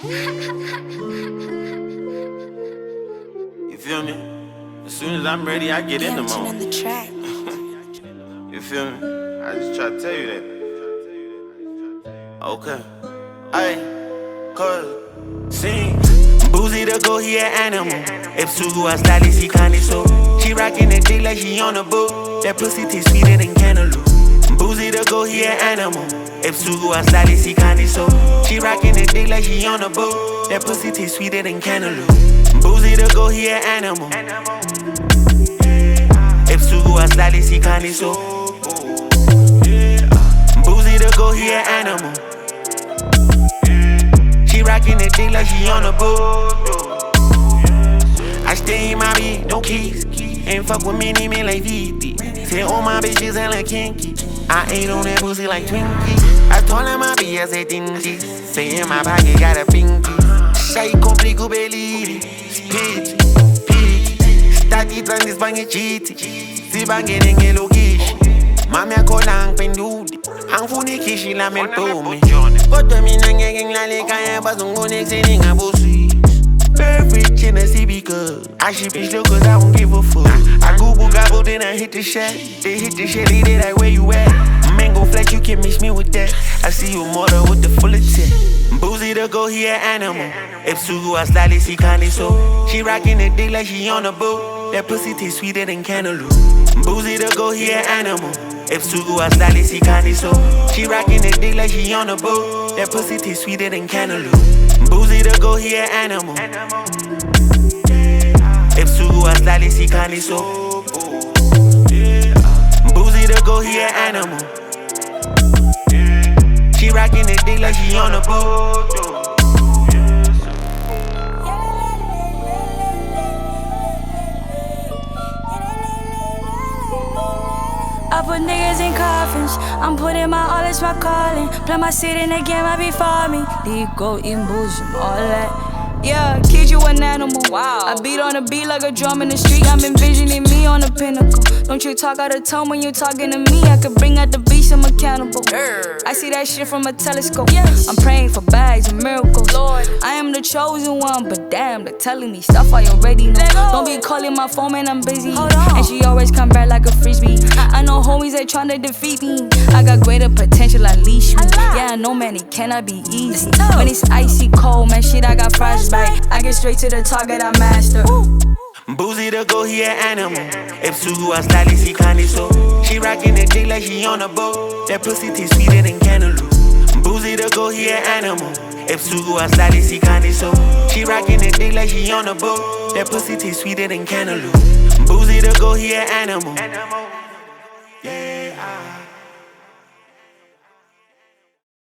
You feel me? As soon as I'm ready, I get in the mode. You feel me? I just try to tell you that. Okay. Ay, cause sing. Boozy the go, he an animal. If Sugu a stylist, he kinda so. She rockin' the dick like she on a boat. That pussy taste sweeter than cantaloupe. Boozy the go, he an animal. If Sugu a stylist, he kinda so. She rockin' the dick like she on a boat. That pussy taste sweeter than cantaloupe. Boozy the go, he an animal. If Sugu a stylist, he kinda so. Boozy the go, he an animal. She rockin' the dick like she on a boat. I stay in my beat, no keys. Ain't fuck with me, name it like VD. Say all my bitches and like kinky. I ate on that pussy like Twinkie. I told her my BS é dingy. Say in my pocket got a pinky. Shai complico beliri. Speech, stati trans bangi chiti. Si bangi nenge lokishi. Mami akola ang pendudi. Ang funi kishi la meltome. Koto mi nangeng la le kaya bazungo nexe ninga bosi. Perfect in a CB cuz I ship bitch look cause I don't give a fuck. I Google gobble then I hit the shack. They hit the shit, they like where you at. Mango flex, you can mix me with that. I see you mortar with the full of tech. Boozy the go, he an animal. If Sugu a stylist, he kinda so. She rockin' the dick like she on a boat. That pussy taste sweeter than cantaloupe. Boozy the go, he an animal. If Sugu a stylist, he kinda so. She rockin' the dick like she on a boat. That pussy taste sweeter than cantaloupe. Boozy the go, he an animal. If Sugu a stylist, he kinda so. Boozy the go, he an animal. She rockin' the dick like she on a boat. I put niggas in coffins. I'm putting my all, it's my calling. Play my seat in the game, I be farming. Go in bullshit, all that. Yeah, kid, you an animal. Wow. I beat on the beat like a drum in the street. I'm envisioning me on the pinnacle. Don't you talk out of tone when you talking to me. I could bring out the beast, I'm accountable. I see that shit from a telescope. Yes. I'm praying for bags and miracles. Lord, I am the chosen one, but damn, they're telling me stuff I already know. Don't be calling my phone, man, I'm busy. And she always come back like a frisbee. I know homies that tryna defeat me. I got greater potential, unleash me. Yeah, I know, man, it cannot be easy. When it's icy cold, man, shit, I got frostbite. I get straight to the target, I master. Boozy the go, he an animal. If Sugu a stylist, he kinda so. She rockin' the dick like she on a boat. That pussy taste sweeter than cantaloupe. Boozy the go, he an animal. If Sugu a stylist, he kinda so. She rockin' the dick like she on a boat. That pussy taste sweeter than cantaloupe. Boozy the go, he an animal. Yeah.